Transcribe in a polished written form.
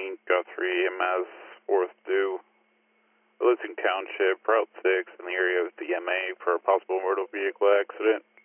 Guthrie, MS 4th due. Listing Township, Route 6 in the area of DMA for a possible motor vehicle accident.